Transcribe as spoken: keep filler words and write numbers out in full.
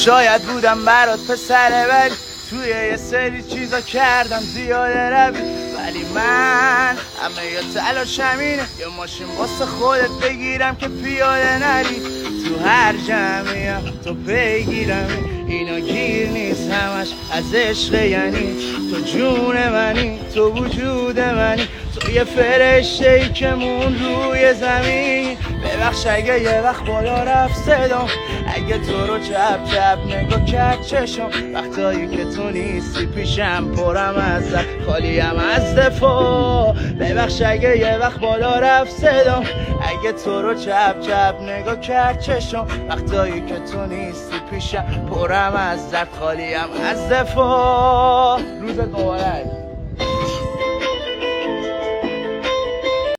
شاید بودم برات پسره ولی توی یه سری چیزا کردم زیاده روی، ولی من همه یا تلاشم اینه یه ماشین واسه خودت بگیرم که پیاده نری. تو هر جمعیم تو پیگیرمی، اینا گیر نیست همش از عشق، یعنی تو جون منی، تو وجود منی، تو یه فرشته ای که مون روی زمین. ببخش اگه یه وقت بالا رفت صدام، اگه تو رو چپ چپ نگاه کرد چشم، وقتایی که تو نیستی پیشم پرم ازت خالیم از دفاع. ببخش اگه یه وقت بالا رفت صدام، اگه تو رو چپ چپ نگاه کرد چشم، وقتایی که تو نیستی پیشم پرم ازت خالیم از دفاع. روزت مبارک.